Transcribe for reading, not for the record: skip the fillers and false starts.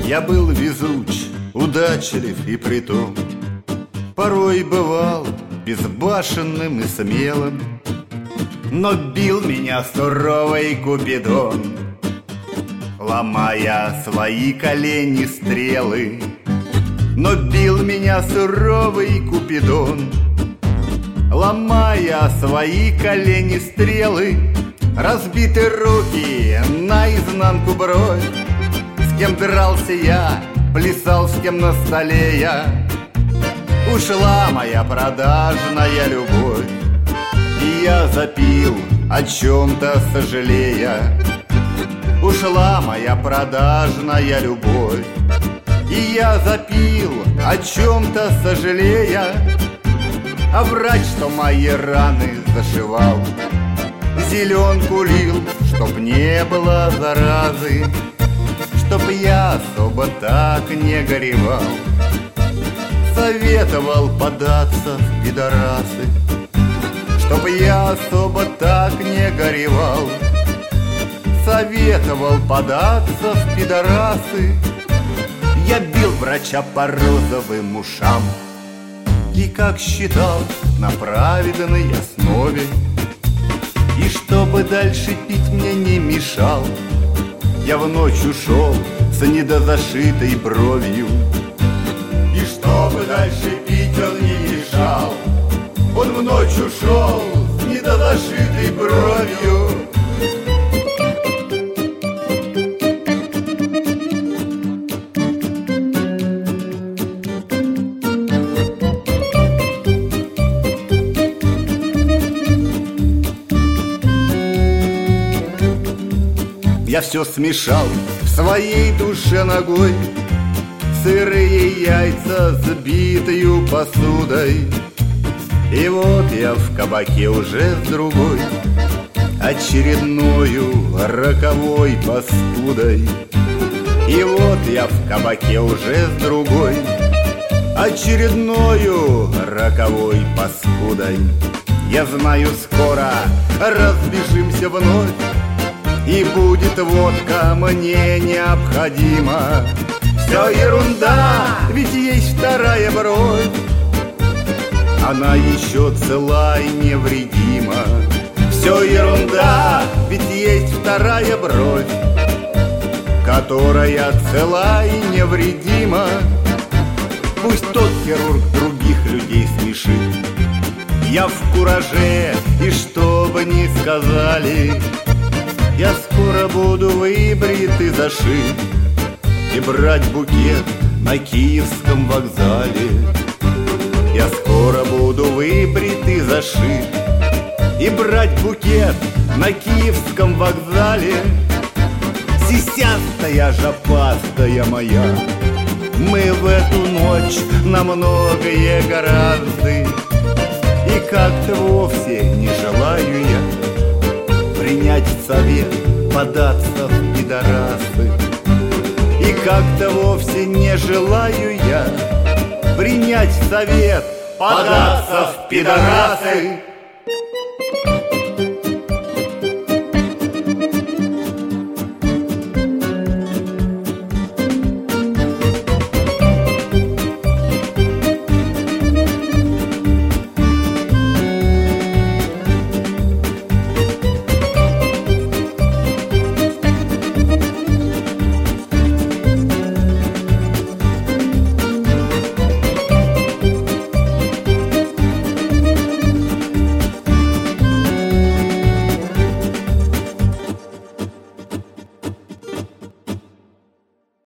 Я был везуч, удачлив и притом порой бывал безбашенным и смелым, но бил меня суровый Купидон, ломая свои колени стрелы. Но бил меня суровый Купидон, ломая свои колени стрелы. Разбиты руки, наизнанку бровь. С кем дрался я, плясал с кем на столе я. Ушла моя продажная любовь, и я запил, о чем-то сожалея. Ушла моя продажная любовь, и я запил, о чем-то сожалея. А врач, что мои раны зашивал, зеленку лил, чтоб не было заразы, чтоб я особо так не горевал. Советовал податься в пидорасы, чтоб я особо так не горевал. Советовал податься в пидорасы. Я бил врача по розовым ушам и, как считал, на праведной основе. И чтобы дальше пить мне не мешал, я в ночь ушел с недозашитой бровью. И чтобы дальше пить он не мешал, он в ночь ушел с недозашитой бровью. Я все смешал в своей душе ногой, сырые яйца с битою посудой. И вот я в кабаке уже с другой, очередною роковой паскудой. И вот я в кабаке уже с другой, очередною роковой паскудой. Я знаю, скоро разбежимся вновь, и будет водка мне необходима. Все ерунда, ведь есть вторая бровь, она еще цела и невредима. Все ерунда, ведь есть вторая бровь, которая цела и невредима. Пусть тот хирург других людей смешит, я в кураже, и что бы ни сказали, я скоро буду выбрит и зашит, и брать букет на Киевском вокзале. Я скоро буду выбрит и зашит, и брать букет на Киевском вокзале. Сисястая жопастая моя, мы в эту ночь на многое гораздо, и как-то вовсе не желаю я принять совет, податься в пидорасы. И как-то вовсе не желаю я принять совет, податься в пидорасы.